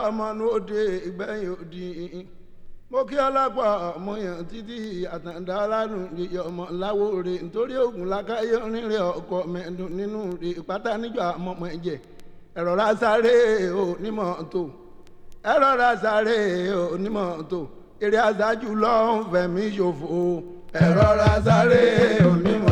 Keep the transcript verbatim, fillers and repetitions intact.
ọmọ ní òde ìgbẹ́yìn òdì mo kí ọlọ́pàá ọmọ yẹn títí àtàndá aládùn yíyọ ọmọ láwòrè nítorí ogun lákàyè rìnrìn ọkọ mẹ́ẹ̀ẹ́dùn nínú rè pátá níjọ àmọ́mọ́ ẹ̀jẹ̀ ẹ̀rọ rásáré onímọ̀tò ẹ̀rọ rásáré onímọ̀tò eré aṣáájú lọ́n fẹ̀mí ṣòfò ẹ̀rọ rásáré onímọ̀tò.